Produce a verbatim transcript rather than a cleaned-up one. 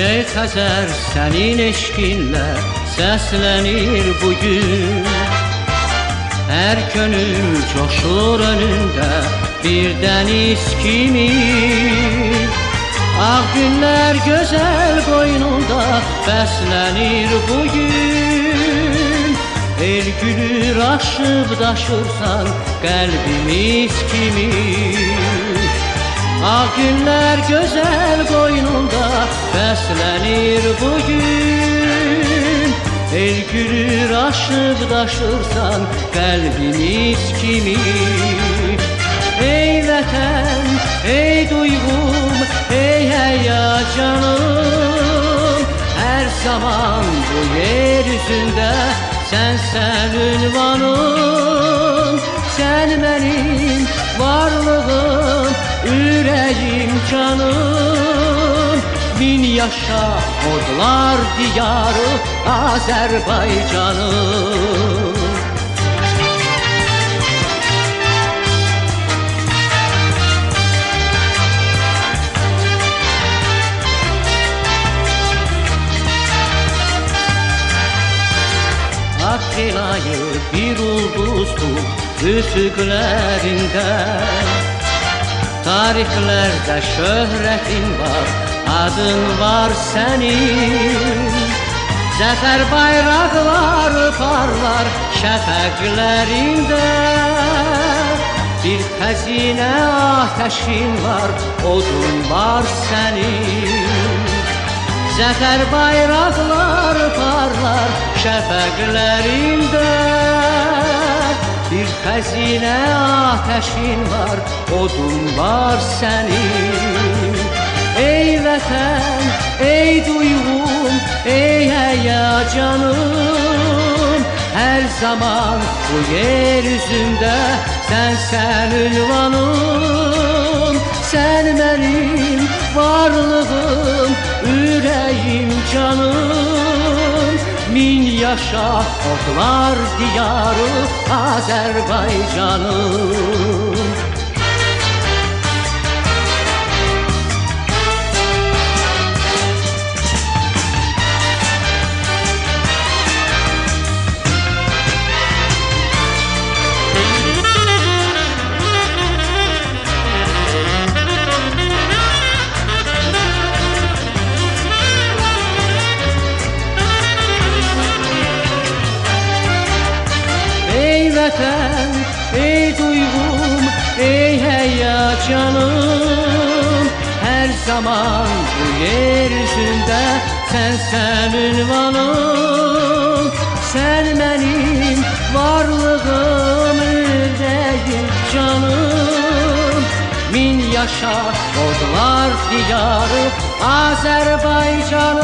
Ey Xəzər, sənin eşqinlə səslənir bugün. Hər könül coşur önündə bir dəniz kimi. Ağ günlər gözəl qoynunda bəslənir bugün. El gülür aşıb daşırsan qəlbimiz kimi. Ağ günlər gözəl qoynunda bəslənir bugün. El gülür aşıb daşırsan qəlbimiz kimi. Ey vətən, ey duyğum, ey həyacanım, hər zaman bu yer üzündə sənsən ünvanım. Sən mənim varlığım, ürəyim, canım. Min yaşa odlar diyarı Azərbaycanım. Ak elayı bir ulduzdu üfüqlərində. Tarixlərdə şöhrətin var, adın var sənin. Zəfər bayraqları parlar şəfəqlərində. Bir xəzinə ateşin var, odun var sənin. Zəfər bayraqları parlar şəfəqlərində. Bir xəzinə ateşin var, odun var sənin. Ey vətən, ey duyğum, ey həyacanım, hər zaman bu yer üzündə sənsən ünvanım. Sən mənim varlığım, ürəyim, canım. Min yaşa odlar diyarı Azərbaycanım. Vətən, ey duyğum, ey həyacanım, hər zaman bu yer üzündə sənsən ünvanım. Sən mənim varlığım, ürəyim, canım. Min yaşa odlar diyarı Azərbaycanım.